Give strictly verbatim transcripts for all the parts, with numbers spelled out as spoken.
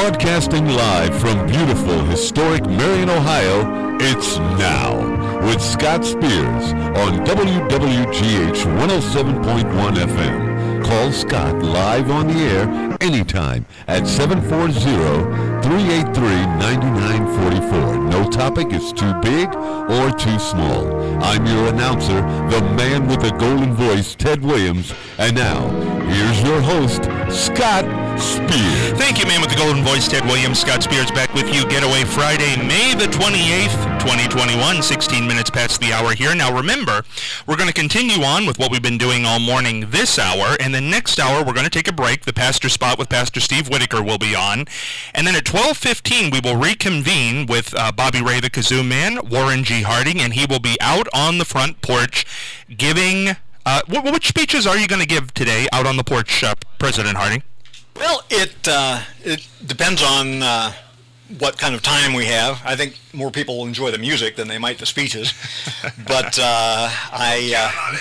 Broadcasting live from beautiful, historic Marion, Ohio, it's Now with Scott Spears on W W G H one oh seven point one F M. Call Scott live on the air anytime at seven four zero, three eight three, nine nine four four. No topic is too big or too small. I'm your announcer, the man with the golden voice, Ted Williams. And now, here's your host, Scott Spears. Thank you, man with the golden voice, Ted Williams. Scott Spears back with you. Getaway Friday, May the twenty-eighth, twenty twenty-one, sixteen minutes past the hour here. Now remember, we're going to continue on with what we've been doing all morning this hour, and then next hour we're going to take a break. The pastor spot with Pastor Steve Whitaker will be on, and then at twelve fifteen we will reconvene with uh, Bobby Ray the Kazoo Man, Warren G. Harding, and he will be out on the front porch giving... Uh, wh- which speeches are you going to give today out on the porch, uh, President Harding? Well, it uh, it depends on uh, what kind of time we have. I think more people will enjoy the music than they might the speeches. But uh, I uh,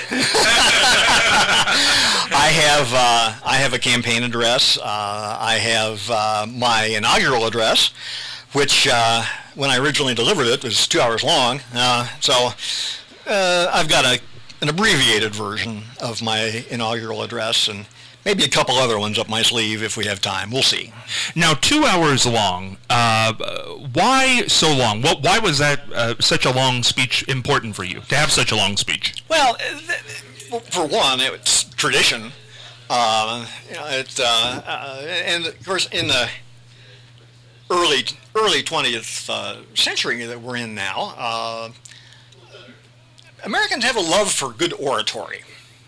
I have uh, I have a campaign address. Uh, I have uh, my inaugural address, which uh, when I originally delivered it was two hours long. Uh, so uh, I've got a an abbreviated version of my inaugural address, and maybe a couple other ones up my sleeve if we have time. We'll see. Now, two hours long. Uh, why so long? What? Why was that uh, such a long speech important for you, to have such a long speech? Well, for one, it's tradition. Uh, you know, it's, uh, uh, and of course, in the early early twentieth uh, century that we're in now, uh, Americans have a love for good oratory.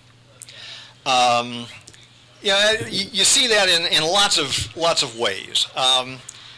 Um, yeah, you, you see that in, in lots of lots of ways. Um,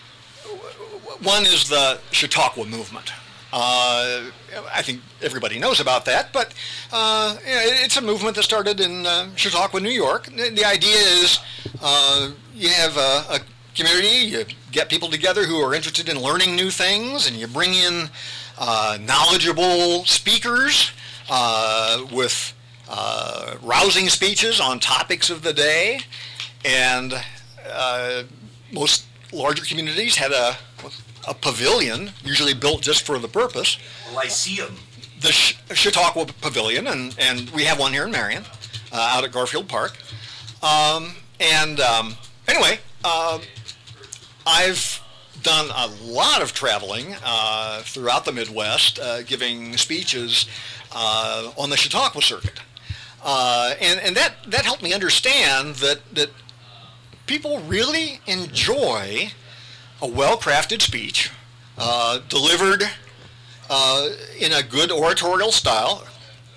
one is the Chautauqua movement. Uh, I think everybody knows about that, but uh, you know, it's a movement that started in uh, Chautauqua, New York. The idea is uh, you have a, a community, you get people together who are interested in learning new things, and you bring in uh, knowledgeable speakers uh, with uh, rousing speeches on topics of the day, and uh, most larger communities had a a pavilion, usually built just for the purpose. Lyceum. The Ch- Chautauqua Pavilion, and, and we have one here in Marion, uh, out at Garfield Park. Um, and um, anyway, uh, I've done a lot of traveling uh, throughout the Midwest, uh, giving speeches uh, on the Chautauqua circuit. Uh, and and that, that helped me understand that, that people really enjoy a well-crafted speech, uh, delivered uh, in a good oratorial style,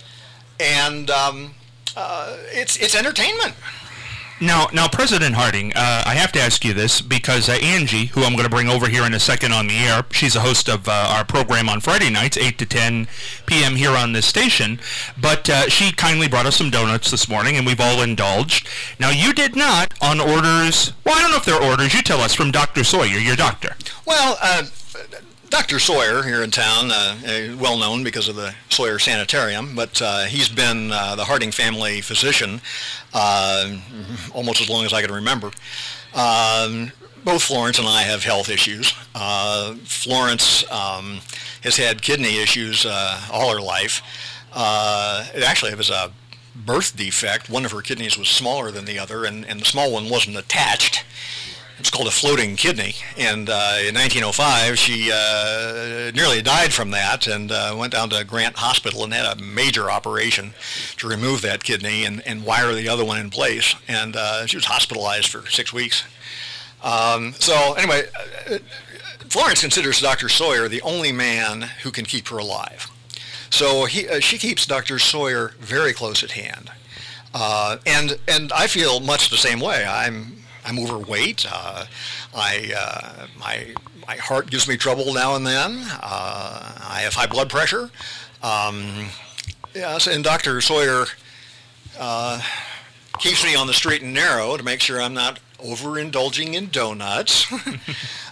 and um, uh, it's it's entertainment. Now, now, President Harding, uh, I have to ask you this because uh, Angie, who I'm going to bring over here in a second on the air, she's a host of uh, our program on Friday nights, eight to ten p.m. here on this station, but uh, she kindly brought us some donuts this morning, and we've all indulged. Now, you did not, on orders, well, I don't know if they're orders, you tell us, from Doctor Sawyer, your doctor. Well, uh, Doctor Sawyer here in town, uh, well known because of the Sawyer Sanitarium, but uh, he's been uh, the Harding family physician uh, almost as long as I can remember. Um, both Florence and I have health issues. Uh, Florence um, has had kidney issues uh, all her life. Uh, it actually it was a birth defect. One of her kidneys was smaller than the other, and, and the small one wasn't attached. It's called a floating kidney, and uh, in nineteen oh five she uh, nearly died from that, and uh, went down to Grant Hospital and had a major operation to remove that kidney and, and wire the other one in place, and uh, she was hospitalized for six weeks. Um, so anyway, uh, Florence considers Doctor Sawyer the only man who can keep her alive. So he, uh, she keeps Doctor Sawyer very close at hand, uh, and and I feel much the same way. I'm I'm overweight. Uh, I uh, my my heart gives me trouble now and then. Uh, I have high blood pressure. Um, yes, and Doctor Sawyer uh, keeps me on the straight and narrow to make sure I'm not overindulging in donuts.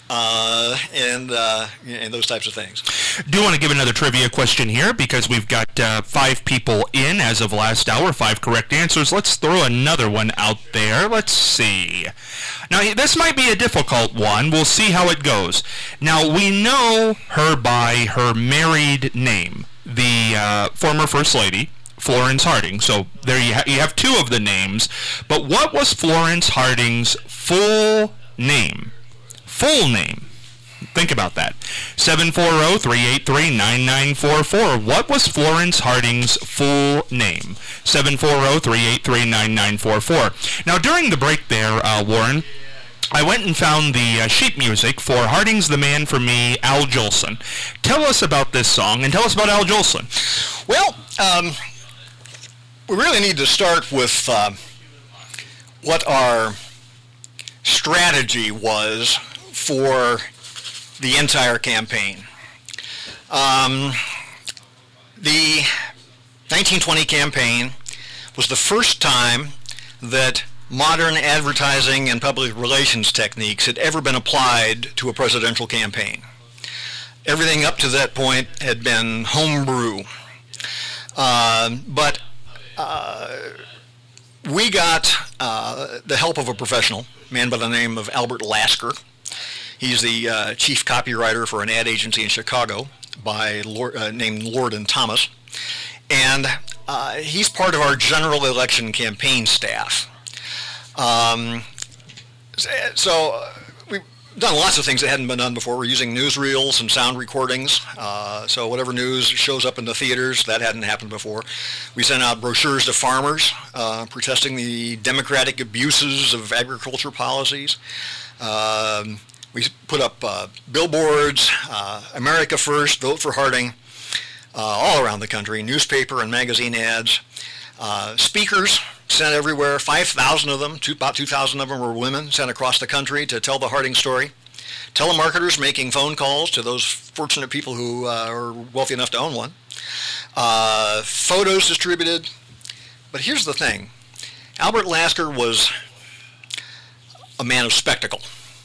uh, and uh, and those types of things. Do want to give another trivia question here because we've got uh, five people in as of last hour, five correct answers. Let's throw another one out there. Let's see. Now, this might be a difficult one. We'll see how it goes. Now, we know her by her married name, the uh, former First Lady, Florence Harding. So there you, ha- you have two of the names. But what was Florence Harding's full name? Full name. Think about that. seven four zero, three eight three, nine nine four four. What was Florence Harding's full name? seven four zero, three eight three, nine nine four four. Now, during the break there, uh, Warren, I went and found the uh, sheet music for Harding's The Man for Me, Al Jolson. Tell us about this song, and tell us about Al Jolson. Well, um, we really need to start with uh, what our strategy was for the entire campaign. Um, the nineteen twenty campaign was the first time that modern advertising and public relations techniques had ever been applied to a presidential campaign. Everything up to that point had been homebrew. Uh, but uh, we got uh, the help of a professional, a man by the name of Albert Lasker. He's the uh, chief copywriter for an ad agency in Chicago by Lord, uh, named Lord and Thomas. And uh, he's part of our general election campaign staff. Um, so uh, we've done lots of things that hadn't been done before. We're using newsreels and sound recordings. Uh, so whatever news shows up in the theaters, that hadn't happened before. We sent out brochures to farmers uh, protesting the democratic abuses of agriculture policies. Um, we put up uh, billboards, uh, America First, Vote for Harding, uh, all around the country, newspaper and magazine ads. Uh, speakers sent everywhere, five thousand of them, two, about two thousand of them were women, sent across the country to tell the Harding story. Telemarketers making phone calls to those fortunate people who uh, are wealthy enough to own one. Uh, photos distributed. But here's the thing. Albert Lasker was a man of spectacle.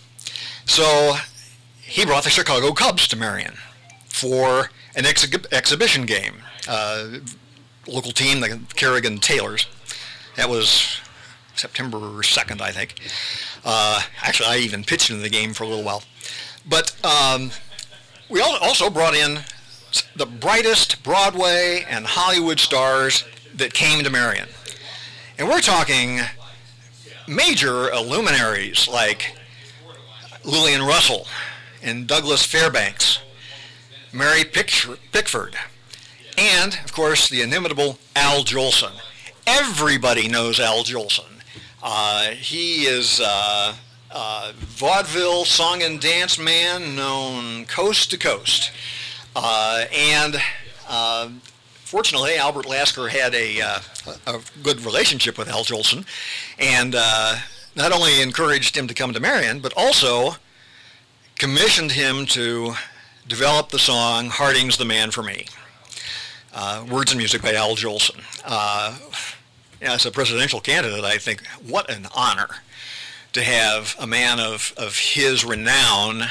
So he brought the Chicago Cubs to Marion for an exhi- exhibition game. Uh, local team, the Kerrigan Taylors. That was September second, I think. Uh, actually, I even pitched in the game for a little while. But um, we also brought in the brightest Broadway and Hollywood stars that came to Marion. And we're talking major luminaries like Lillian Russell and Douglas Fairbanks, Mary Pickford, and, of course, the inimitable Al Jolson. Everybody knows Al Jolson. Uh, he is uh, a vaudeville song and dance man known coast to coast. Uh, and uh, fortunately, Albert Lasker had a, uh, a good relationship with Al Jolson, and uh, not only encouraged him to come to Marion, but also commissioned him to develop the song Harding's The Man for Me. Uh, words and music by Al Jolson. Uh, as a presidential candidate, I think what an honor to have a man of, of his renown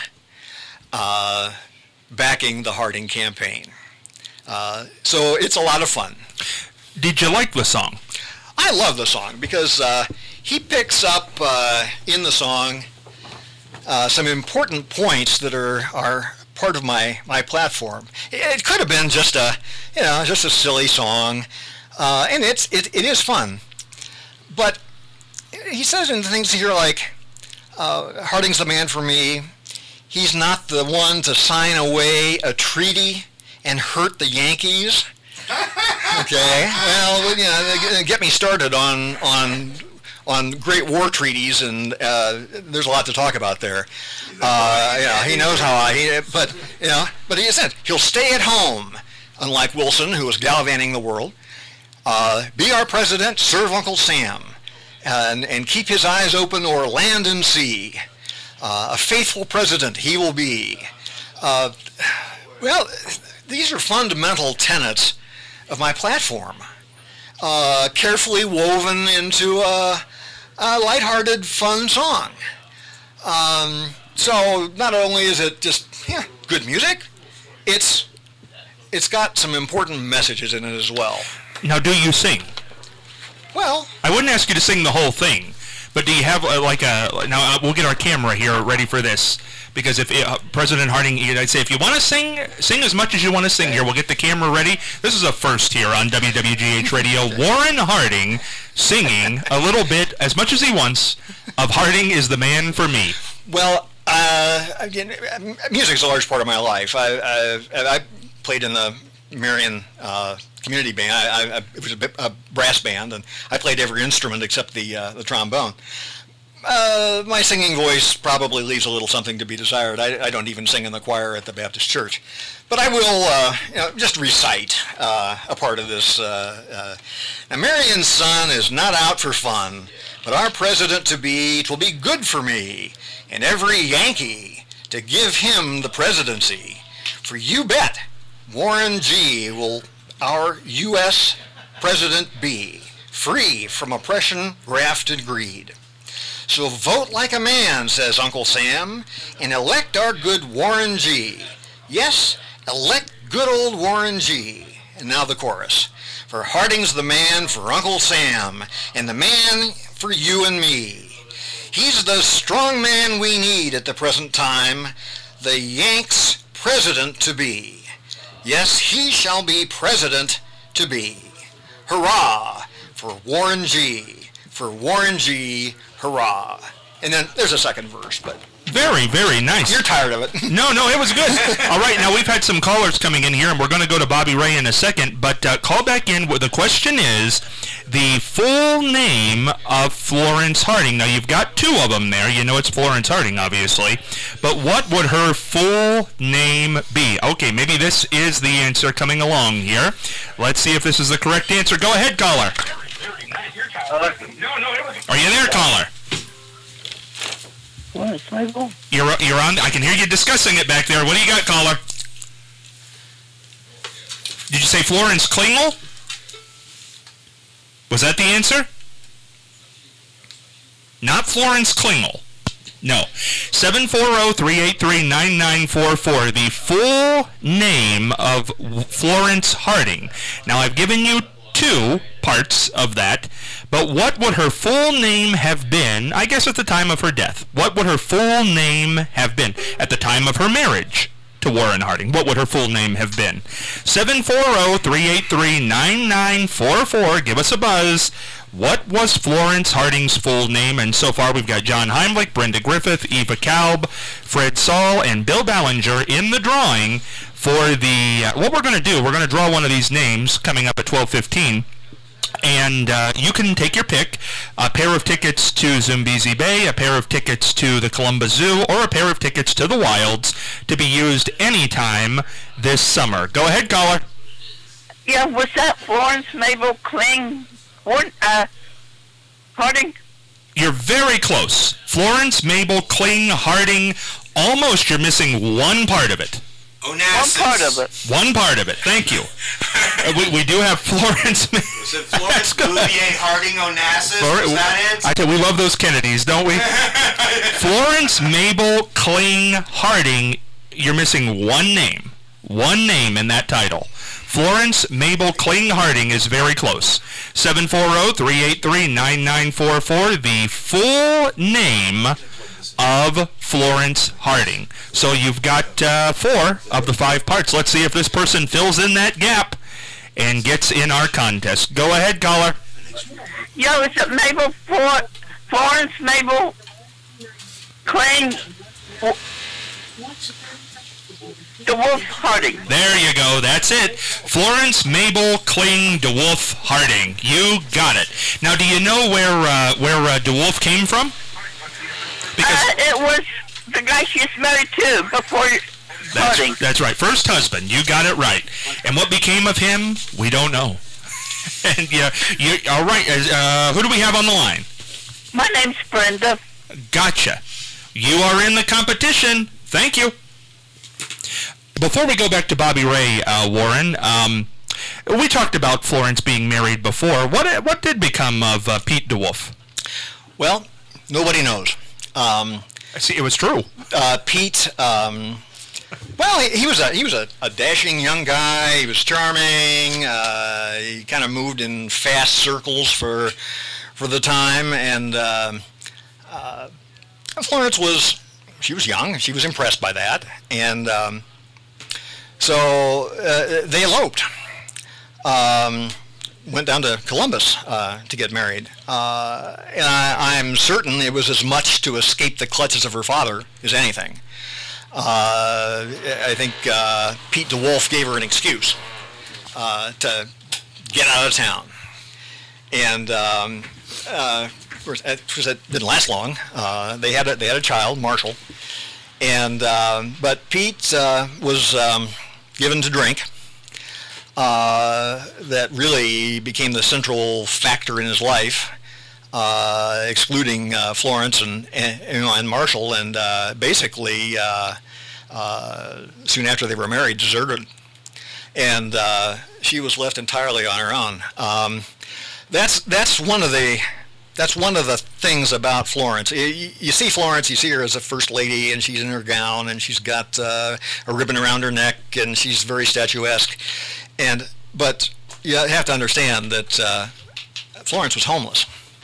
uh, backing the Harding campaign. Uh, so it's a lot of fun. Did you like the song? I love the song because uh, he picks up uh, in the song uh, some important points that are are part of my, my platform. It could have been just a you know just a silly song, uh, and it's it, it is fun. But he says in things here like, uh, "Harding's the man for me. He's not the one to sign away a treaty and hurt the Yankees." Okay, well, you know, get me started on on on great war treaties, and uh, there's a lot to talk about there. Uh, yeah, he knows how I. He, but you know, but he said he'll stay at home, unlike Wilson, who was gallivanting the world. Uh, be our president, serve Uncle Sam, and and keep his eyes open o'er land and sea. Uh, a faithful president he will be. Uh, well, these are fundamental tenets of my platform, uh, carefully woven into a, a lighthearted, fun song. Um, So not only is it just yeah, good music, it's it's got some important messages in it as well. Now, do you sing? Well, I wouldn't ask you to sing the whole thing, but do you have uh, like a... Now, uh, we'll get our camera here ready for this, because if uh, President Harding, I'd say if you want to sing, sing as much as you want to sing here. We'll get the camera ready. This is a first here on W W G H Radio. Warren Harding singing a little bit, as much as he wants, of Harding is the Man for Me. Well, uh, again, music's a large part of my life. I, I, I played in the Marion uh, community band. I, I, it was a, bit, a brass band, and I played every instrument except the uh, the trombone. Uh, my singing voice probably leaves a little something to be desired. I, I don't even sing in the choir at the Baptist church, but I will uh, you know, just recite uh, a part of this. Uh, uh, now, Marion's son is not out for fun, but our president-to-be, 'twill be good for me and every Yankee to give him the presidency. For you bet, Warren G. will our U S president be, free from oppression, graft, and greed. So vote like a man, says Uncle Sam, and elect our good Warren G. Yes, elect good old Warren G. And now the chorus. For Harding's the man for Uncle Sam, and the man for you and me. He's the strong man we need at the present time, the Yanks' president to be. Yes, he shall be president to be. Hurrah for Warren G. For Warren G. Hurrah. And then there's a second verse, but... Very, very nice. You're tired of it. No, no, it was good. All right, now we've had some callers coming in here, and we're going to go to Bobby Ray in a second, but uh, call back in. The question is the full name of Florence Harding. Now, you've got two of them there. You know it's Florence Harding, obviously. But what would her full name be? Okay, maybe this is the answer coming along here. Let's see if this is the correct answer. Go ahead, caller. Uh, Are you there, caller? Florence Mabel? You're, you're on. I can hear you discussing it back there. What do you got, caller? Did you say Florence Klingel? Was that the answer? Not Florence Klingel. No. seven four zero, three eight three, nine nine four four. The full name of Florence Harding. Now, I've given you two parts of that, but what would her full name have been, I guess, at the time of her death? What would her full name have been at the time of her marriage to Warren Harding? What would her full name have been? seven four zero, three eight three, nine nine four four. Give us a buzz. What was Florence Harding's full name? And so far we've got John Heimlich, Brenda Griffith, Eva Kalb, Fred Saul, and Bill Ballinger in the drawing for the... Uh, what we're going to do, we're going to draw one of these names coming up at twelve fifteen. And uh, you can take your pick, a pair of tickets to Zambezi Bay, a pair of tickets to the Columbus Zoo, or a pair of tickets to the Wilds to be used anytime this summer. Go ahead, caller. Yeah, was that Florence Mabel Kling uh, Harding? You're very close. Florence Mabel Kling Harding. Almost. You're missing one part of it. Onassis. One part of it. One part of it. Thank you. uh, we, we do have Florence. Was it Florence Bouvier Harding Onassis? Flor- Was that it? I tell you, we love those Kennedys, don't we? Florence Mabel Kling Harding. You're missing one name. One name in that title. Florence Mabel Kling Harding is very close. seven four zero, three eight three, nine nine four four. The full name of Florence Harding. So you've got uh, four of the five parts. Let's see if this person fills in that gap and gets in our contest. Go ahead, caller. Yeah, was it Mabel Flor- Florence Mabel Kling DeWolf Harding? There you go. That's it. Florence Mabel Kling DeWolf Harding. You got it. Now, do you know where uh, where uh, DeWolf came from? Uh, it was the guy she's married to before Harding. That's, that's right. First husband. You got it right. And what became of him, we don't know. And yeah, you all right. Uh, who do we have on the line? My name's Brenda. Gotcha. You are in the competition. Thank you. Before we go back to Bobby Ray, uh, Warren, um, we talked about Florence being married before. What what did become of uh, Pete DeWolf? Well, nobody knows. Um, See, it was true. Uh, Pete, um, well, he, he was a he was a, a dashing young guy. He was charming. Uh, he kind of moved in fast circles for for the time, and um, uh, Florence was she was young. She was impressed by that, and um, so uh, they eloped. Um, went down to Columbus uh, to get married. Uh, and I, I'm certain it was as much to escape the clutches of her father as anything. Uh, I think uh, Pete DeWolf gave her an excuse uh, to get out of town. And um, uh, of course, that didn't last long. Uh, they had a, they had a child, Marshall. And um, but Pete uh, was um, given to drink. Uh, that really became the central factor in his life, uh, excluding uh, Florence and, and, you know, and Marshall, and uh, basically uh, uh, soon after they were married, deserted, and uh, she was left entirely on her own. Um, that's that's one of the that's one of the things about Florence. You, you see Florence, you see her as a first lady, and she's in her gown, and she's got uh, a ribbon around her neck, and she's very statuesque. And but you have to understand that uh, Florence was homeless.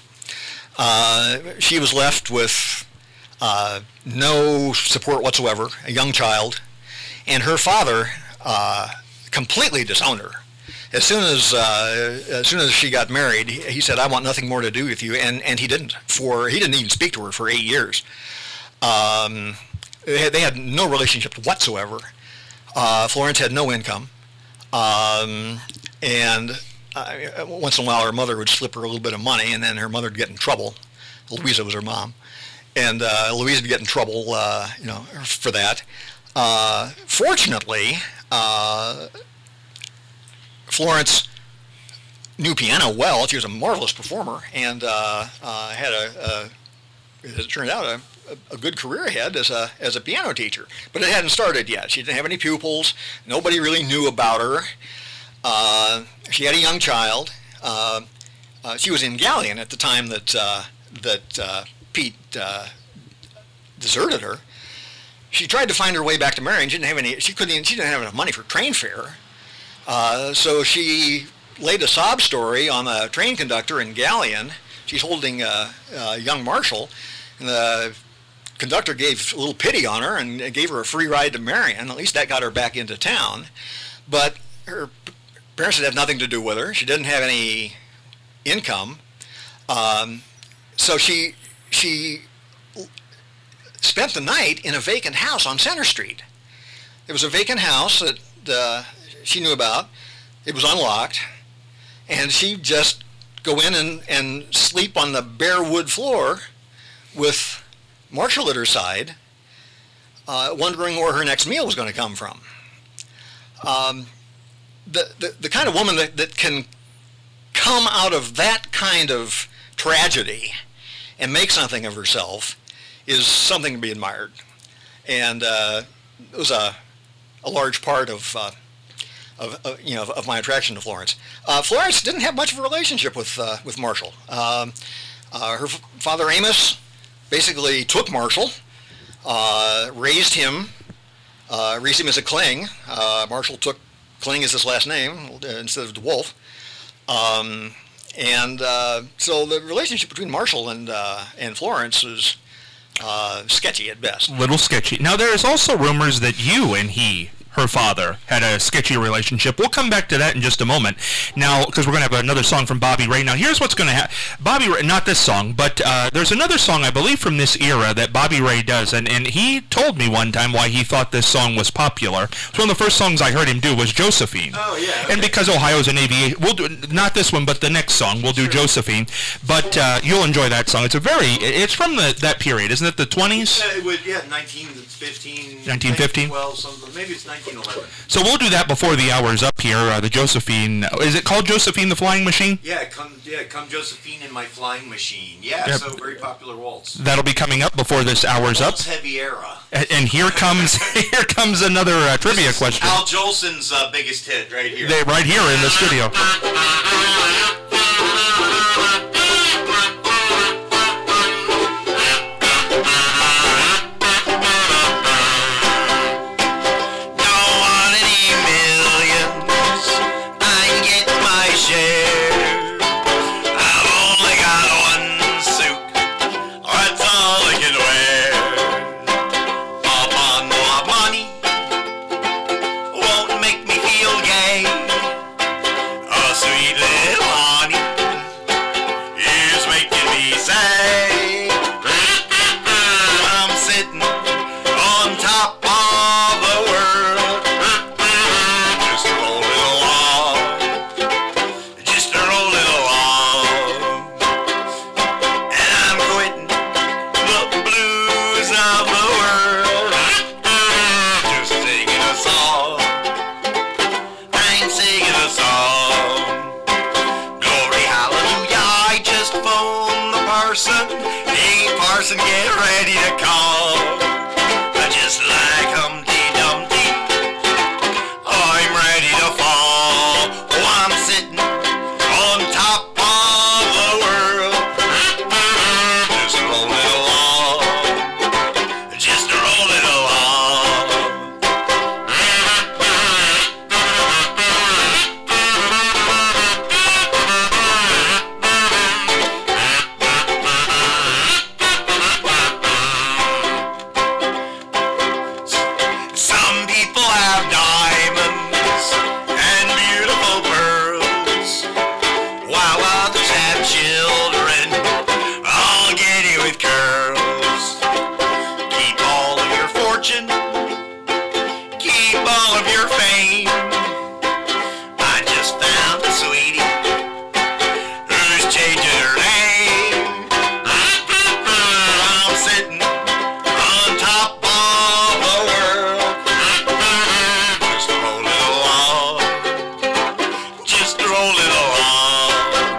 Uh, she was left with uh, no support whatsoever, a young child, and her father uh, completely disowned her. As soon as uh, as soon as she got married, he, he said, "I want nothing more to do with you," and and he didn't. For he didn't even speak to her for eight years. Um, they, had, they had no relationship whatsoever. Uh, Florence had no income. Um, and uh, once in a while her mother would slip her a little bit of money, and then her mother would get in trouble. Louisa was her mom. And uh, Louisa would get in trouble, uh, you know, for that. Uh, fortunately, uh, Florence knew piano well. She was a marvelous performer, and uh, uh, had a, a, as it turned out, a a good career ahead as a as a piano teacher, but it hadn't started yet. She didn't have any pupils. Nobody really knew about her. Uh, she had a young child. Uh, uh, she was in Galion at the time that uh, that uh, Pete uh, deserted her. She tried to find her way back to Marion. She didn't have any. She couldn't. Even, she didn't have enough money for train fare. Uh, so she laid a sob story on a train conductor in Galion. She's holding a, a young Marshall, and the conductor gave a little pity on her and gave her a free ride to Marion. At least that got her back into town. But her parents had nothing to do with her. She didn't have any income. Um, so she she spent the night in a vacant house on Center Street. There was a vacant house that uh, she knew about. It was unlocked. And she'd just go in and, and sleep on the bare wood floor with Marshall at her side, uh, wondering where her next meal was going to come from. Um, the, the the kind of woman that, that can come out of that kind of tragedy and make something of herself is something to be admired. And uh, it was a a large part of uh, of, of you know of, of my attraction to Florence. Uh, Florence didn't have much of a relationship with uh, with Marshall. Um, uh, her f- father Amos basically took Marshall, uh, raised him, uh, raised him as a Kling. Uh, Marshall took Kling as his last name uh, instead of DeWolf. Um, and uh, so the relationship between Marshall and uh, and Florence is uh, sketchy at best. Little sketchy. Now, there is also rumors that you and he, her father, had a sketchy relationship. We'll come back to that in just a moment. Now, because we're going to have another song from Bobby Ray. Now, here's what's going to happen. Bobby Ray, not this song, but uh, there's another song, I believe, from this era that Bobby Ray does, and, and he told me one time why he thought this song was popular. So one of the first songs I heard him do was Josephine. Oh, yeah. Okay. And because Ohio's an aviation, we'll do, not this one, but the next song, we'll do sure. Josephine. But uh, you'll enjoy that song. It's a very, it's from the, that period, isn't it, the twenties? Yeah, it would, yeah, nineteen fifteen. nineteen fifteen? Well, something, maybe it's nineteen eleven. So we'll do that before the hour's up here, uh, the Josephine. Is it called Josephine the Flying Machine? Yeah, come yeah, come Josephine in my flying machine. Yeah, yep. So very popular waltz. That'll be coming up before this hour's waltz up. Heavy era. And, and here comes here comes another uh, trivia question. Al Jolson's uh, biggest hit right here. They, right here in the studio. parson. Hey, parson, get ready to call. Just like Humpty Dumpty, I'm ready to fall. Oh, I'm sitting on top of the world. Just rolling along. Just rolling along. Some people have diamonds and beautiful pearls, while others have children all giddy with curls. Keep all of your fortune, keep all of your fame. I just found a sweetie who's changing her name. I'm sitting on top of the world. Just rolling along. Just rolling along.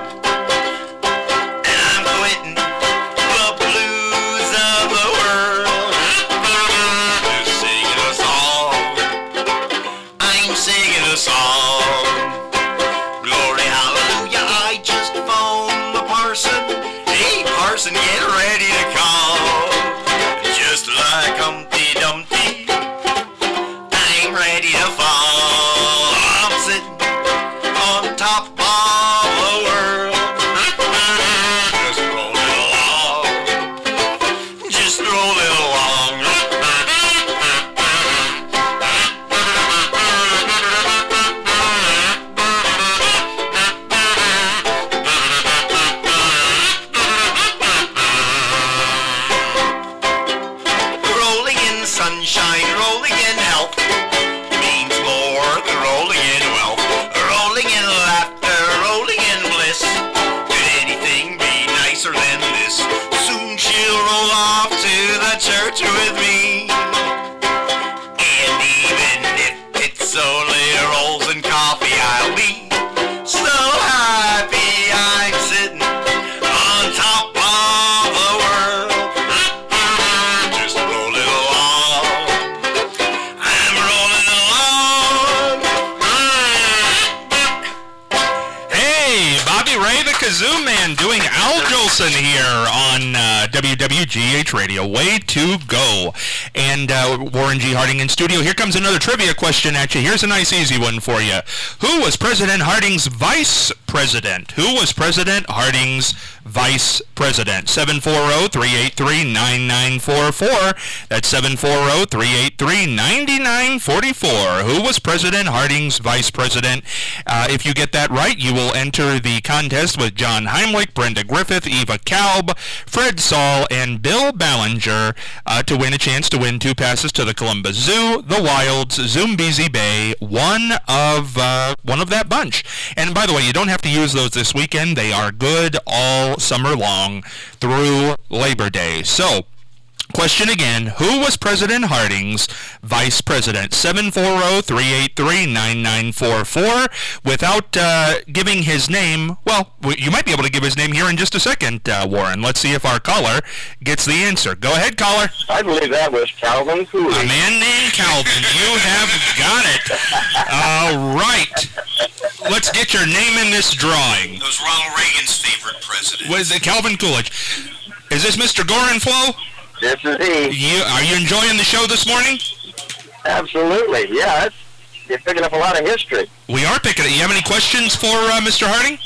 And I'm quitting the blues of the world. Just singing a song. I'm singing a song. Glory, hallelujah, I just phoned the parson. Hey, parson, get ready to call. Just like Humpty Dumpty, I'm ready to fall. I'm sitting on top of the world. Just rolling along. Just rolling along. Rolling in sunshine, rolling in health, means more than rolling in wealth. Rolling in laughter, rolling in bliss. Could anything be nicer than this? Soon she'll roll off to the church with me. And even if it's only rolls and coffee, I'll be so happy. I'm sitting on top of the world. Just rolling along. I'm rolling along. Hey, Bobby Ray, the Kazoo Man, doing Al Jolson here on uh, W W G H Radio. Way to go. And uh, Warren G. Harding in studio. Here comes another trivia question at you. Here's a nice easy one for you. Who was President Harding's vice president? Who was President Harding's vice president? seven four zero, three eight three, nine nine four four. That's seven four zero, three eight three, nine nine four four. Who was President Harding's vice president? Uh, if you get that right, you will enter the contest with John Heimlich, Brenda Griffith, Eva Kalb, Fred Saul, and Bill Ballinger uh, to win a chance to win two passes to the Columbus Zoo, the Wilds, Zoombezi Bay, one of uh, one of that bunch. And by the way, you don't have to use those this weekend. They are good all summer long through Labor Day. So, question again, who was President Harding's vice president? seven four zero, three eight three, nine nine four four. Without uh, giving his name, well, you might be able to give his name here in just a second, uh, Warren. Let's see if our caller gets the answer. Go ahead, caller. I believe that was Calvin Coolidge. A man named Calvin. You have got it. All right. Let's get your name in this drawing. It was Ronald Reagan's favorite president. Was it Calvin Coolidge? Is this Mister Gorenflo? This is he. You, are you enjoying the show this morning? Absolutely, yeah. It's, you're picking up a lot of history. We are picking it. You have any questions for uh, Mister Harding?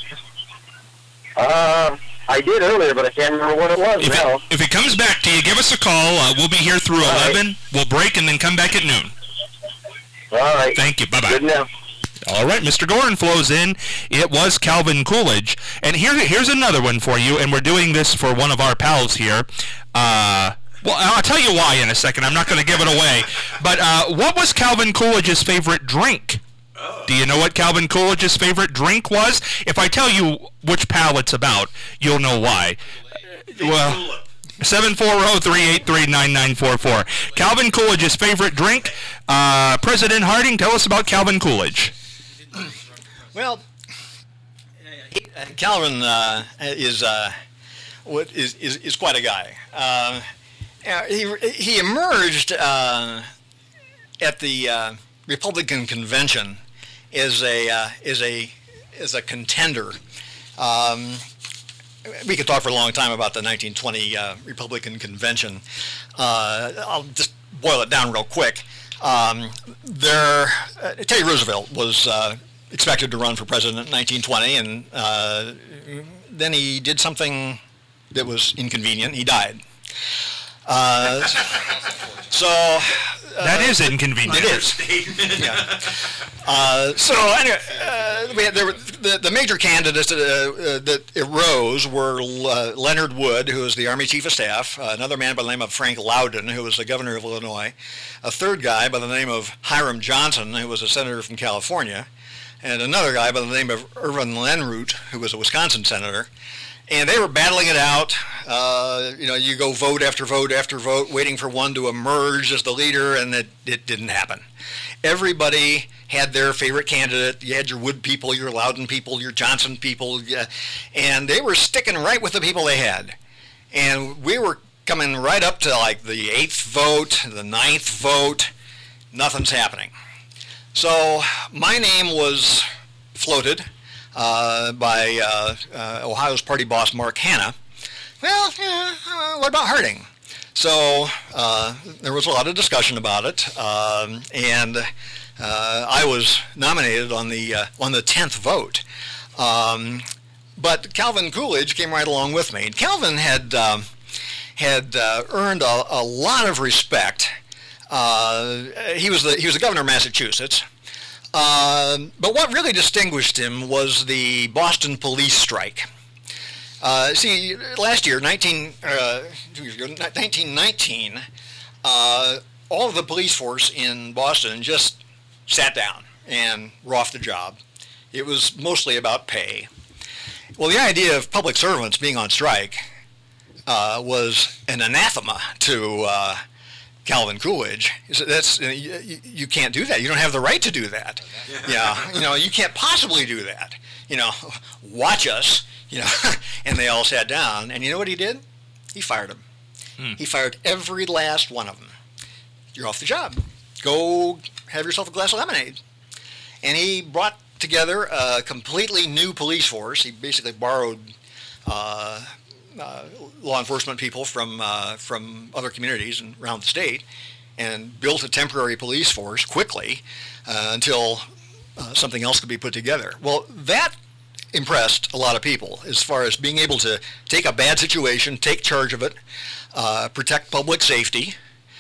Uh, I did earlier, but I can't remember what it was If now. it, if it comes back to you, give us a call. Uh, we'll be here through All eleven. right. We'll break and then come back at noon. All right. Thank you. Bye-bye. Good enough. All right, Mister Gorenflo's in. It was Calvin Coolidge. And here, here's another one for you, and we're doing this for one of our pals here. Uh... Well, I'll tell you why in a second. I'm not going to give it away. But uh, what was Calvin Coolidge's favorite drink? Oh. Do you know what Calvin Coolidge's favorite drink was? If I tell you which pal it's about, you'll know why. Well, seven four zero, three eight three, nine nine four four. Calvin Coolidge's favorite drink. Uh, President Harding, tell us about Calvin Coolidge. Well, he, uh, Calvin uh, is... Uh, what is, is, is quite a guy. Uh, he, he emerged uh, at the uh, Republican convention as a uh, as a as a contender. Um, we could talk for a long time about the nineteen twenty uh, Republican convention. Uh, I'll just boil it down real quick. Um, there, uh, Teddy Roosevelt was uh, expected to run for president in nineteen twenty, and uh, then he did something that was inconvenient. He died. Uh, so uh, that is inconvenient. It is. Yeah. Uh, so anyway, uh, we had, there were, the the major candidates that, uh, uh, that arose were uh, Leonard Wood, who was the Army Chief of Staff, uh, another man by the name of Frank Loudon, who was the governor of Illinois, a third guy by the name of Hiram Johnson, who was a senator from California, and another guy by the name of Irvin Lenroot, who was a Wisconsin senator. And they were battling it out. Uh, you know, you go vote after vote after vote, waiting for one to emerge as the leader, and it, it didn't happen. Everybody had their favorite candidate. You had your Wood people, your Loudon people, your Johnson people, yeah, and they were sticking right with the people they had. And we were coming right up to like the eighth vote, the ninth vote. Nothing's happening. So my name was floated Uh, by uh, uh, Ohio's party boss Mark Hanna. Well, yeah, uh, what about Harding? So uh, there was a lot of discussion about it, um, and uh, I was nominated on the uh, on the tenth vote. Um, but Calvin Coolidge came right along with me. Calvin had um, had uh, earned a, a lot of respect. Uh, he was the he was the governor of Massachusetts. Uh, but what really distinguished him was the Boston police strike. Uh, see, last year, nineteen, uh, nineteen nineteen, uh, all of the police force in Boston just sat down and were off the job. It was mostly about pay. Well, the idea of public servants being on strike uh, was an anathema to uh, Calvin Coolidge. That's you, you can't do that. You don't have the right to do that. Yeah, you know, you can't possibly do that. You know, watch us. You know, and they all sat down. And you know what he did? He fired them. Hmm. He fired every last one of them. You're off the job. Go have yourself a glass of lemonade. And he brought together a completely new police force. He basically borrowed Uh, Uh, law enforcement people from uh, from other communities and around the state, and built a temporary police force quickly uh, until uh, something else could be put together. Well, that impressed a lot of people as far as being able to take a bad situation, take charge of it, uh, protect public safety,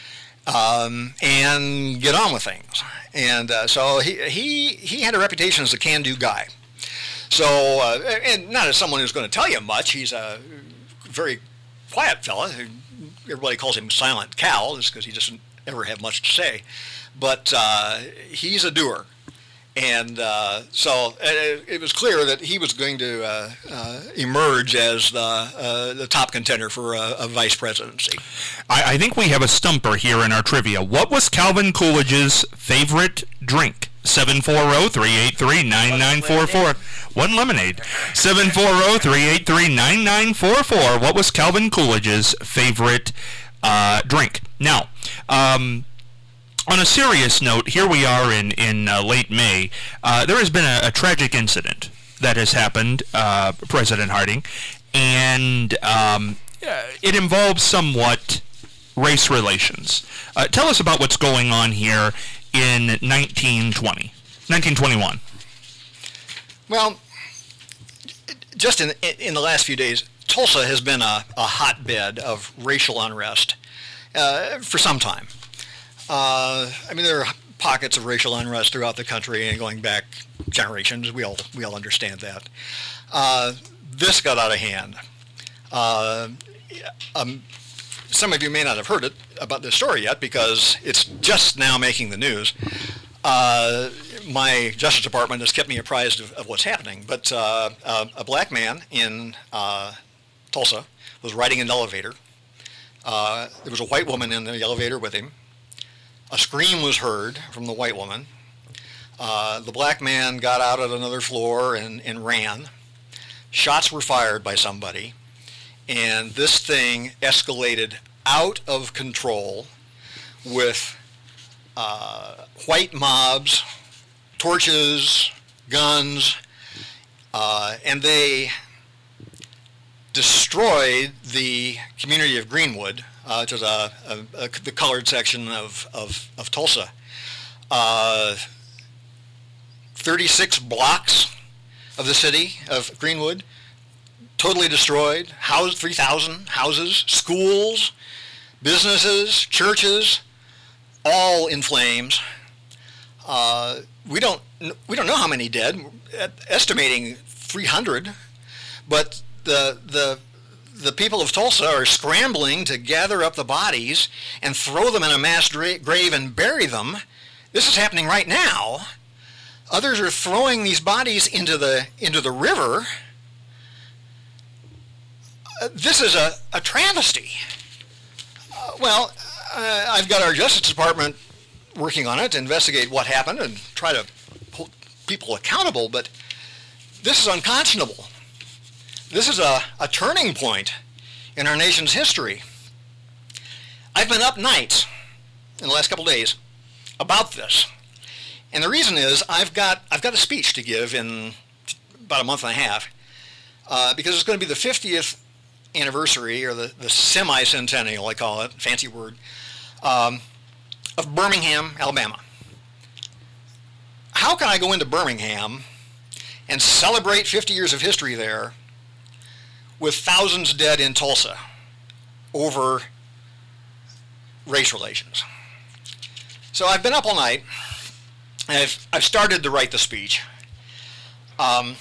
um, and get on with things. And uh, so he he he had a reputation as a can-do guy. So, uh, and not as someone who's going to tell you much. He's a very quiet fella. Everybody calls him Silent Cal, just because he doesn't ever have much to say. But uh, he's a doer. And uh, so it, it was clear that he was going to uh, uh, emerge as the, uh, the top contender for a, a vice presidency. I, I think we have a stumper here in our trivia. What was Calvin Coolidge's favorite drink? seven four zero, three eight three, nine nine four four. One lemonade. seven four zero, three eight three, nine nine four four. What was Calvin Coolidge's favorite uh, drink? Now, um, on a serious note, here we are in, in uh, late May. Uh, there has been a, a tragic incident that has happened, uh, President Harding, and um, it involves somewhat race relations. Uh, tell us about what's going on here in nineteen twenty, nineteen twenty-one. Well, just in in the last few days, Tulsa has been a, a hotbed of racial unrest uh, for some time. Uh, I mean, there are pockets of racial unrest throughout the country and going back generations. We all we all understand that. Uh, this got out of hand. Uh, um, Some of you may not have heard it about this story yet because it's just now making the news. Uh, my Justice Department has kept me apprised of, of what's happening, but uh, uh, a black man in uh, Tulsa was riding in an elevator. Uh, there was a white woman in the elevator with him. A scream was heard from the white woman. Uh, the black man got out at another floor and, and ran. Shots were fired by somebody. and this thing escalated out of control with uh, white mobs, torches, guns, uh, and they destroyed the community of Greenwood, uh, which is a, a, a, the colored section of, of, of Tulsa. Uh, thirty-six blocks of the city of Greenwood totally destroyed. House, three thousand houses, schools, businesses, churches, all in flames. Uh, we don't we don't know how many dead. Estimating three hundred, but the the the people of Tulsa are scrambling to gather up the bodies and throw them in a mass dra- grave and bury them. This is happening right now. Others are throwing these bodies into the into the river. Uh, this is a, a travesty. Uh, well, uh, I've got our Justice Department working on it to investigate what happened and try to hold people accountable, but this is unconscionable. This is a, a turning point in our nation's history. I've been up nights in the last couple of days about this. And the reason is I've got I've got a speech to give in about a month and a half uh, because it's going to be the fiftieth anniversary, or the, the semi-centennial, I call it, fancy word, um, of Birmingham, Alabama. How can I go into Birmingham and celebrate fifty years of history there with thousands dead in Tulsa over race relations? So I've been up all night. I've, I've started to write the speech. Um,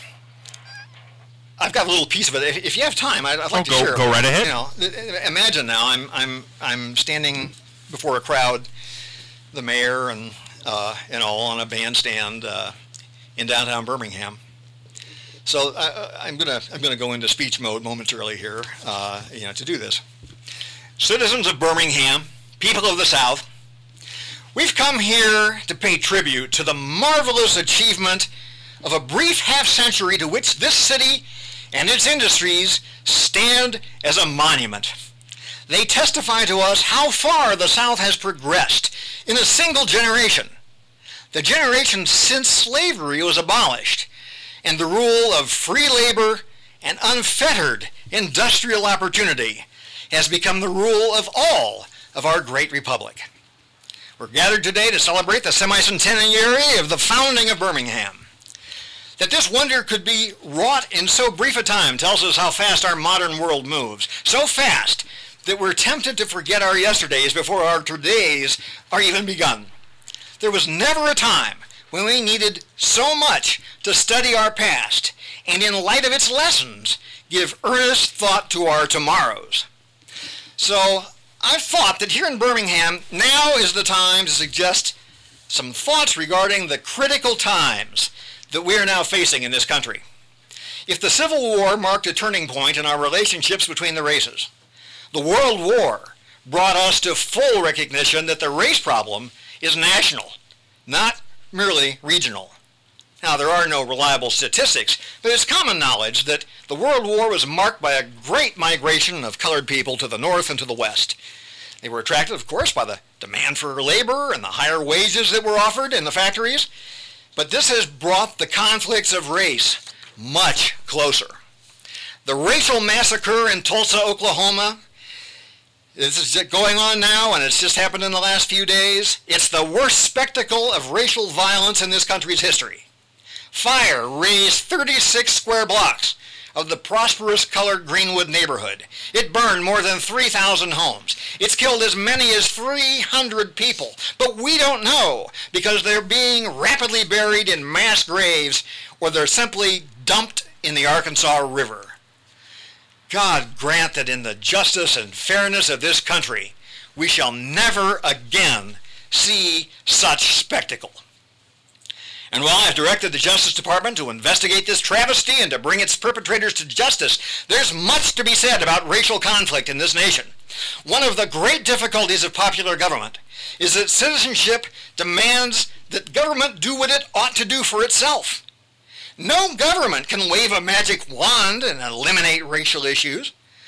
I've got a little piece of it. If, if you have time, I'd, I'd like oh, to go, share. Go right ahead. You know, imagine now I'm I'm I'm standing before a crowd, the mayor and uh, and all on a bandstand uh, in downtown Birmingham. So I, I'm gonna I'm gonna go into speech mode momentarily here, uh, you know, to do this. Citizens of Birmingham, people of the South, we've come here to pay tribute to the marvelous achievement of a brief half-century to which this city and its industries stand as a monument. They testify to us how far the South has progressed in a single generation, the generation since slavery was abolished, and the rule of free labor and unfettered industrial opportunity has become the rule of all of our great republic. We're gathered today to celebrate the semi-centenary of the founding of Birmingham. That this wonder could be wrought in so brief a time tells us how fast our modern world moves. So fast that we're tempted to forget our yesterdays before our todays are even begun. There was never a time when we needed so much to study our past and, in light of its lessons, give earnest thought to our tomorrows. So I've thought that here in Birmingham, now is the time to suggest some thoughts regarding the critical times that we are now facing in this country. If the Civil War marked a turning point in our relationships between the races, the World War brought us to full recognition that the race problem is national, not merely regional. Now, there are no reliable statistics, but it's common knowledge that the World War was marked by a great migration of colored people to the north and to the west. They were attracted, of course, by the demand for labor and the higher wages that were offered in the factories, but this has brought the conflicts of race much closer. The racial massacre in Tulsa, Oklahoma, this is going on now, and it's just happened in the last few days. It's the worst spectacle of racial violence in this country's history. Fire razed thirty-six square blocks of the prosperous colored Greenwood neighborhood. It burned more than three thousand homes. It's killed as many as three hundred people. But we don't know because they're being rapidly buried in mass graves or they're simply dumped in the Arkansas River. God grant that in the justice and fairness of this country, we shall never again see such spectacle. And while I've directed the Justice Department to investigate this travesty and to bring its perpetrators to justice, there's much to be said about racial conflict in this nation. One of the great difficulties of popular government is that citizenship demands that government do what it ought to do for itself. No government can wave a magic wand and eliminate racial issues.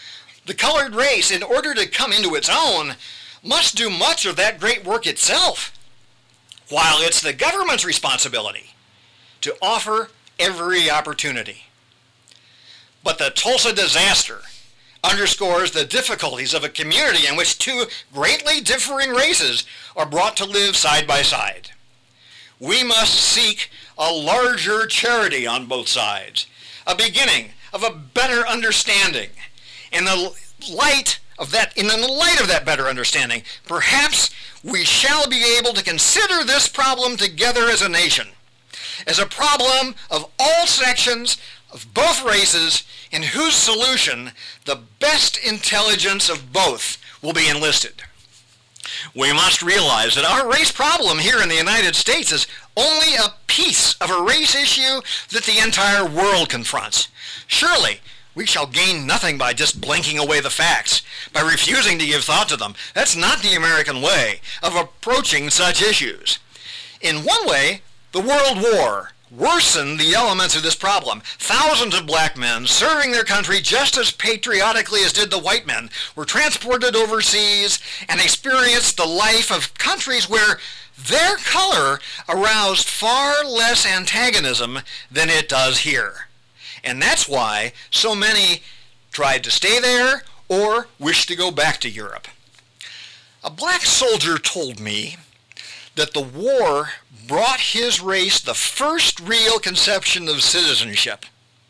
The colored race, in order to come into its own, must do much of that great work itself, while it's the government's responsibility to offer every opportunity. But the Tulsa disaster underscores the difficulties of a community in which two greatly differing races are brought to live side by side. We must seek a larger charity on both sides, a beginning of a better understanding. In the light of that, in the light of that better understanding, perhaps we shall be able to consider this problem together as a nation, as a problem of all sections of both races, in whose solution the best intelligence of both will be enlisted. We must realize that our race problem here in the United States is only a piece of a race issue that the entire world confronts. Surely, we shall gain nothing by just blinking away the facts, by refusing to give thought to them. That's not the American way of approaching such issues. In one way, the World War worsened the elements of this problem. Thousands of black men serving their country just as patriotically as did the white men were transported overseas and experienced the life of countries where their color aroused far less antagonism than it does here. And that's why so many tried to stay there or wished to go back to Europe. A black soldier told me that the war brought his race the first real conception of citizenship.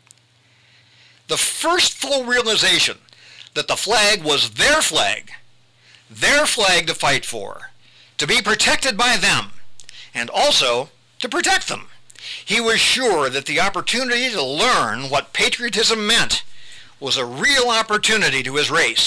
The first full realization that the flag was their flag, their flag to fight for, to be protected by them, and also to protect them. He was sure that the opportunity to learn what patriotism meant was a real opportunity to his race.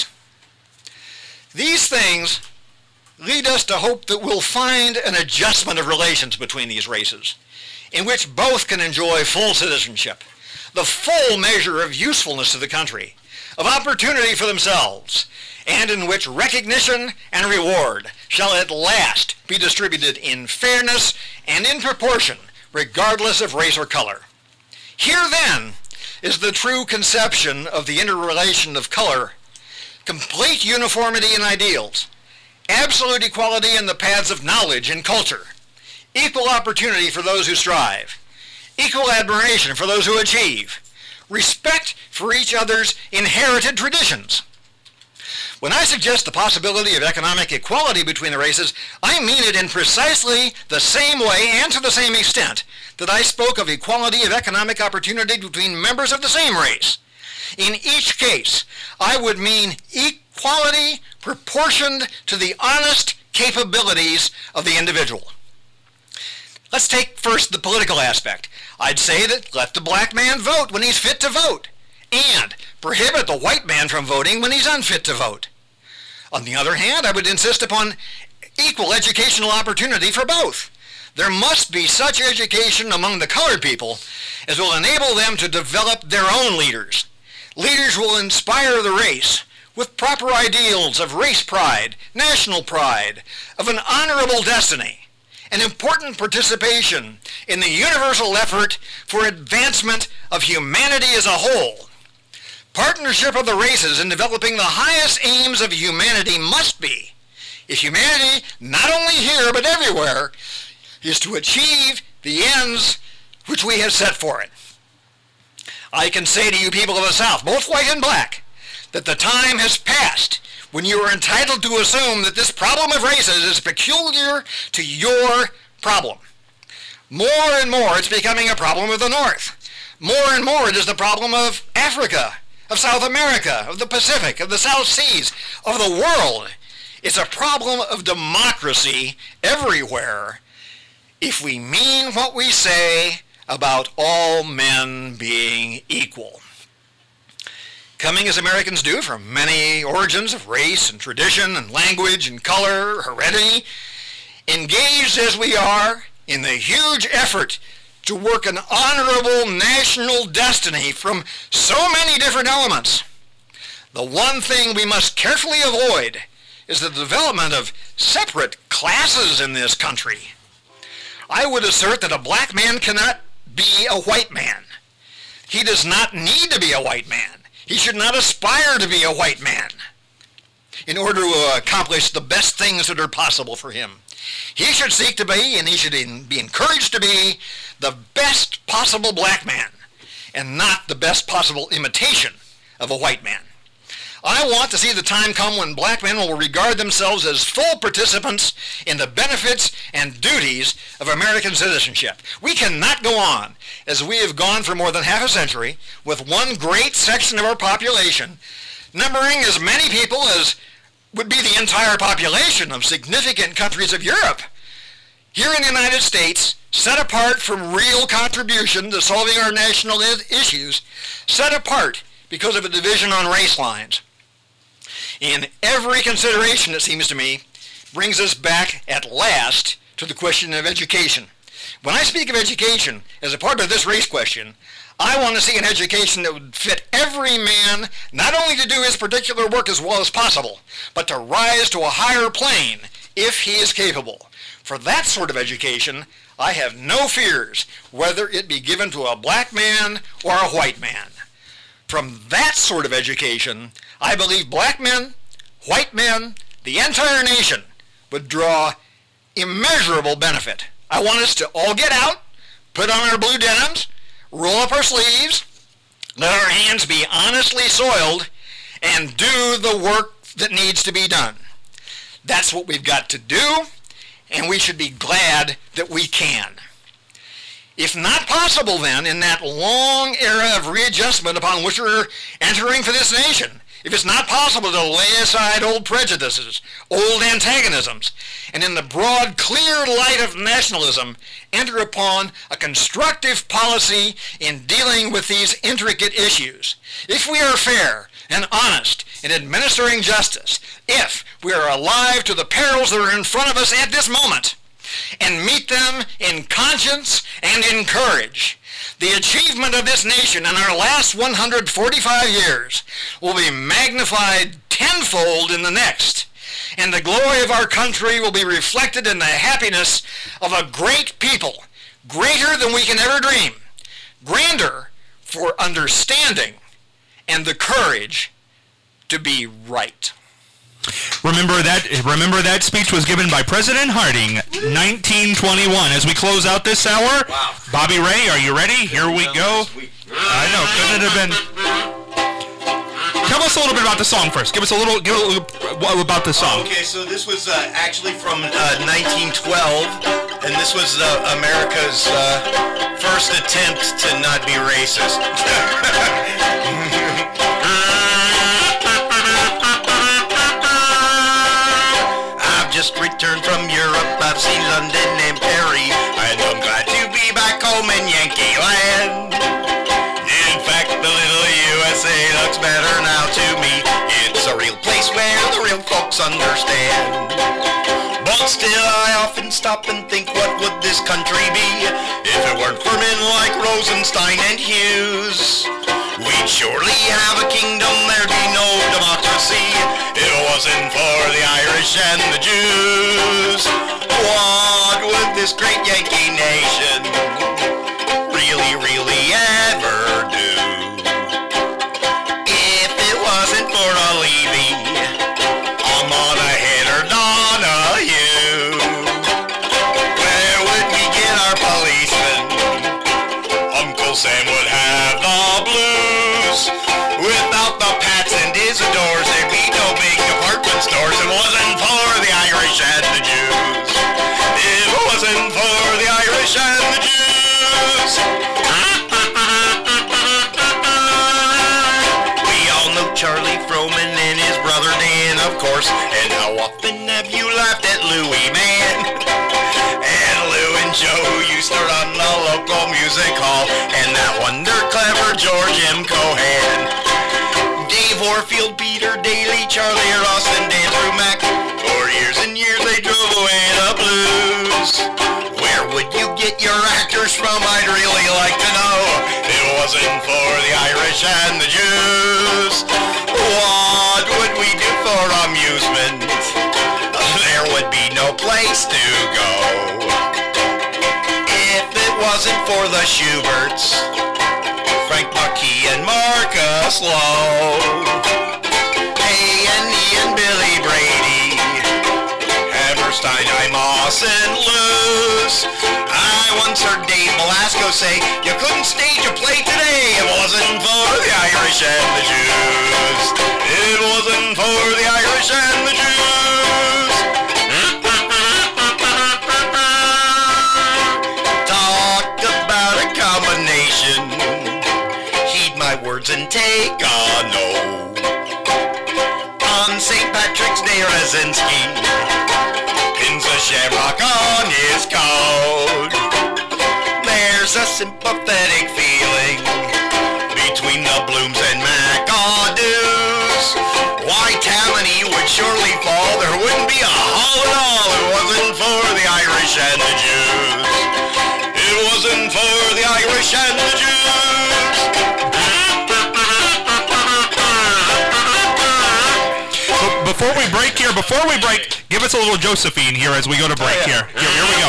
These things lead us to hope that we'll find an adjustment of relations between these races, in which both can enjoy full citizenship, the full measure of usefulness to the country, of opportunity for themselves, and in which recognition and reward shall at last be distributed in fairness and in proportion, regardless of race or color. Here, then, is the true conception of the interrelation of color: complete uniformity in ideals, absolute equality in the paths of knowledge and culture, equal opportunity for those who strive, equal admiration for those who achieve, respect for each other's inherited traditions. When I suggest the possibility of economic equality between the races, I mean it in precisely the same way and to the same extent that I spoke of equality of economic opportunity between members of the same race. In each case, I would mean equality proportioned to the honest capabilities of the individual. Let's take first the political aspect. I'd say that let the black man vote when he's fit to vote, and prohibit the white man from voting when he's unfit to vote. On the other hand, I would insist upon equal educational opportunity for both. There must be such education among the colored people as will enable them to develop their own leaders. Leaders will inspire the race with proper ideals of race pride, national pride, of an honorable destiny, an important participation in the universal effort for advancement of humanity as a whole. Partnership of the races in developing the highest aims of humanity must be, if humanity, not only here but everywhere, is to achieve the ends which we have set for it. I can say to you people of the South, both white and black, that the time has passed when you are entitled to assume that this problem of races is peculiar to your problem. More and more it's becoming a problem of the North. More and more it is the problem of Africa, of South America, of the Pacific, of the South Seas, of the world. It's a problem of democracy everywhere if we mean what we say about all men being equal. Coming as Americans do from many origins of race and tradition and language and color, heredity, engaged as we are in the huge effort to work an honorable national destiny from so many different elements, the one thing we must carefully avoid is the development of separate classes in this country. I would assert that a black man cannot be a white man. He does not need to be a white man. He should not aspire to be a white man in order to accomplish the best things that are possible for him. He should seek to be, and he should be encouraged to be, the best possible black man, and not the best possible imitation of a white man. I want to see the time come when black men will regard themselves as full participants in the benefits and duties of American citizenship. We cannot go on as we have gone for more than half a century with one great section of our population numbering as many people as would be the entire population of significant countries of Europe. Here in the United States, set apart from real contribution to solving our national issues, set apart because of a division on race lines. In every consideration, it seems to me, brings us back at last to the question of education. When I speak of education as a part of this race question, I want to see an education that would fit every man, not only to do his particular work as well as possible, but to rise to a higher plane if he is capable. For that sort of education, I have no fears whether it be given to a black man or a white man. From that sort of education, I believe black men, white men, the entire nation would draw immeasurable benefit. I want us to all get out, put on our blue denims, roll up our sleeves, let our hands be honestly soiled, and do the work that needs to be done. That's what we've got to do, and we should be glad that we can. If not possible, then, in that long era of readjustment upon which we're entering for this nation, if it's not possible to lay aside old prejudices, old antagonisms, and in the broad, clear light of nationalism, enter upon a constructive policy in dealing with these intricate issues, if we are fair and honest in administering justice, if we are alive to the perils that are in front of us at this moment, and meet them in conscience and in courage, the achievement of this nation in our last one hundred forty-five years will be magnified tenfold in the next, and the glory of our country will be reflected in the happiness of a great people, greater than we can ever dream, grander for understanding and the courage to be right. Remember that remember that speech was given by President Harding, nineteen twenty-one. As we close out this hour, wow. Bobby Ray, are you ready? Here we go. I know, couldn't it have been... Tell us a little bit about the song first. Give us a little, give a little about the song. Okay, so this was uh, actually from uh, nineteen twelve, and this was uh, America's uh, first attempt to not be racist. I've just returned from Europe, I've seen London and Paris, and I'm glad to be back home in Yankee Land. In fact, the little U S A looks better now to me. It's a real place where the real folks understand. But still I often stop and think, what would this country be if it weren't for men like Rosenstein and Hughes? We'd surely have a kingdom, there'd be no democracy if it wasn't for the Irish and the Jews. What would this great Yankee nation really, really ever do if it wasn't for a Levy, a Monahan or Donahue? Where would we get our policemen? Uncle Sam would have the blues. Without the Pats and Isidores, there'd be no big department stores. It wasn't for the Irish and the Jews. It wasn't for the Irish and the Jews. We all know Charlie Froman and his brother Dan, of course. And how often have you laughed at Louie, man? And Lou and Joe, who used to run the local music hall, and that wonder clever George M. Cohan. Dave Warfield, Peter Daly, Charlie Ross, and Dan Trumack. For years and years they drove away the blues. Where would you get your actors from? I'd really like to know. It wasn't for the Irish and the Jews. What would we do for amusement? There would be no place to go if it wasn't for the Schuberts, Frank Marquis and Marcus Lowe. once heard Dave Belasco say, you couldn't stage a play today. It wasn't for the Irish and the Jews. It wasn't for the Irish and the Jews. Talk about a combination. Heed my words and take a no. On Saint Patrick's Day, Rezinski pins a shamrock on his coat. There's a sympathetic feeling between the Blooms and McAdoo's. Why Tammany would surely fall, there wouldn't be a hall at all. It wasn't for the Irish and the Jews. It wasn't for the Irish and the Jews. Before we break here, before we break, give us a little Josephine here as we go to break here. Here, here we go.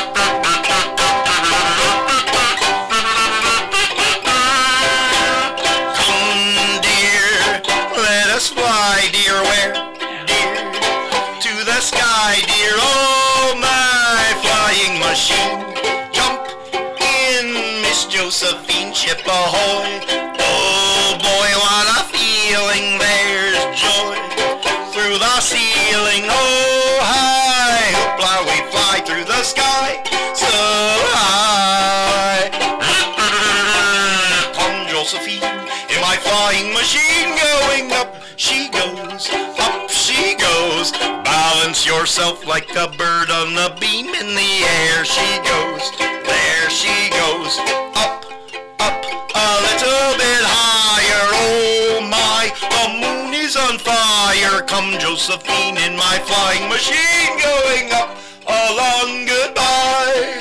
Come, dear, let us fly, dear, where? Dear, to the sky, dear, oh, my flying machine. Jump in, Miss Josephine, ship ahoy. Oh, boy, what a feeling, there's joy. Through the ceiling, oh, high, hoopla, we fly through the sky, so high. Come, Josephine, in my flying machine, going up, she goes, up she goes. Balance yourself like a bird on a beam in the air, she goes, there she goes, up, up, a little bit higher, oh my, the moon is on fire. Come, Josephine, in my flying machine, going up, along, goodbye.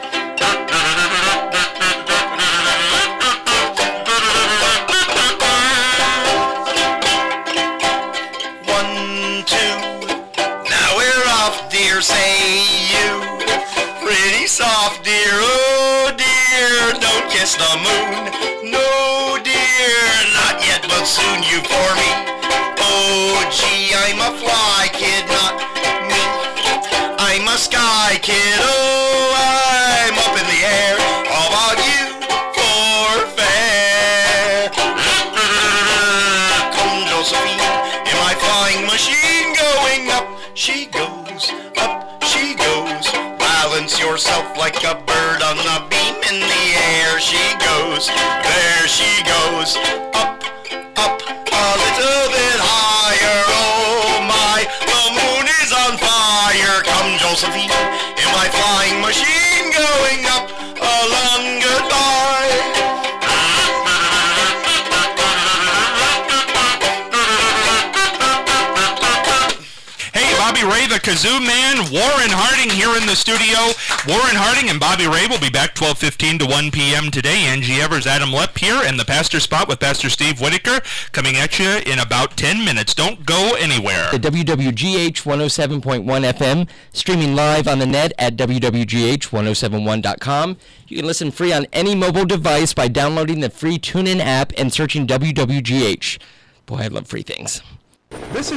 One, two, now we're off, dear, say you. Pretty soft, dear, oh dear, don't kiss the moon. No, dear, not yet, but soon, you for me. Oh, gee, I'm a fly kid, not me. I'm a sky kid, oh, I'm up in the air. How about you for fair? Come, Josephine, in my flying machine, going up, she goes, up she goes. Balance yourself like a bird on a beam in the air, she goes, there she goes, up, up, a little bit higher, oh my, the moon is on fire. Come, Josephine, in my flying machine, going up, along, goodbye. Hey, Bobby Ray, the Kazoo Man, Warren Harding here in the studio. Warren Harding and Bobby Ray will be back twelve fifteen to one p.m. today. Angie Evers, Adam Lepp here, and the Pastor Spot with Pastor Steve Whitaker coming at you in about ten minutes. Don't go anywhere. The W W G H one oh seven point one F M, streaming live on the net at W W G H ten seventy-one dot com. You can listen free on any mobile device by downloading the free TuneIn app and searching W W G H. Boy, I love free things. This is